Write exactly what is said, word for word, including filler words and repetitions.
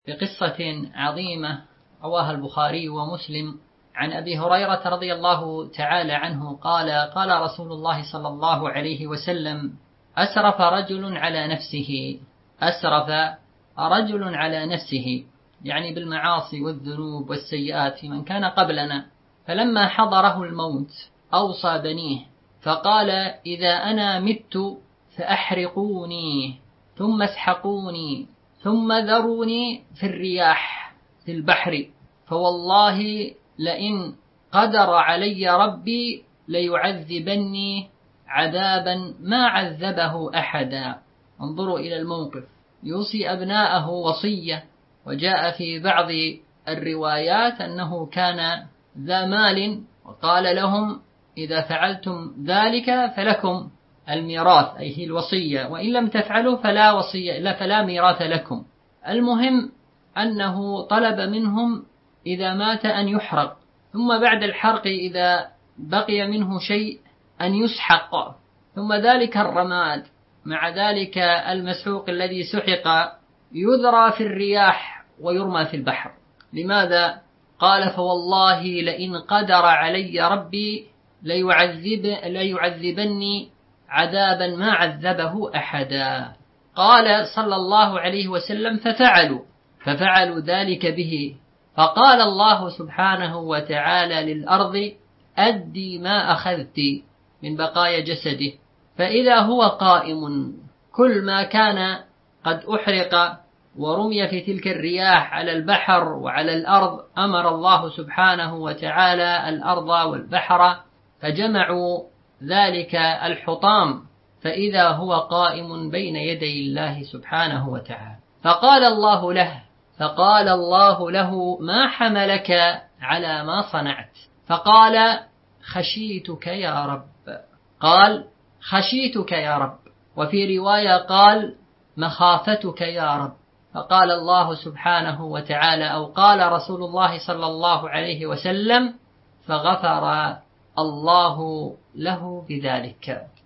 في قصة عظيمة رواها البخاري ومسلم عن أبي هريرة رضي الله تعالى عنه قال قال رسول الله صلى الله عليه وسلم: أسرف رجل على نفسه أسرف رجل على نفسه يعني بالمعاصي والذنوب والسيئات في من كان قبلنا، فلما حضره الموت أوصى بنيه فقال: إذا أنا مت فأحرقوني ثم اسحقوني ثم ذروني في الرياح في البحر، فوالله لئن قدر علي ربي ليعذبني عذابا ما عذبه أحدا. انظروا إلى الموقف، يوصي أبناءه وصية، وجاء في بعض الروايات أنه كان ذا مال وقال لهم: إذا فعلتم ذلك فلكم الميراث، أي هي الوصية، وإن لم تفعلوا فلا وصية لا فلا ميراث لكم. المهم أنه طلب منهم إذا مات أن يحرق، ثم بعد الحرق إذا بقي منه شيء أن يسحق، ثم ذلك الرماد مع ذلك المسحوق الذي سحق يذرى في الرياح ويرمى في البحر. لماذا؟ قال: فوالله لئن قدر علي ربي ليعذب ليعذبني عذابا ما عذبه أحدا. قال صلى الله عليه وسلم: ففعلوا ففعلوا ذلك به، فقال الله سبحانه وتعالى للأرض: أدي ما أخذت من بقايا جسده، فإذا هو قائم كل ما كان قد أحرق ورمي في تلك الرياح على البحر وعلى الأرض، أمر الله سبحانه وتعالى الأرض والبحر فجمعوا ذلك الحطام، فإذا هو قائم بين يدي الله سبحانه وتعالى. فقال الله له فقال الله له: ما حملك على ما صنعت؟ فقال: خشيتك يا رب. قال: خشيتك يا رب. وفي رواية قال: مخافتك يا رب. فقال الله سبحانه وتعالى أو قال رسول الله صلى الله عليه وسلم: فغفر الله له بذلك.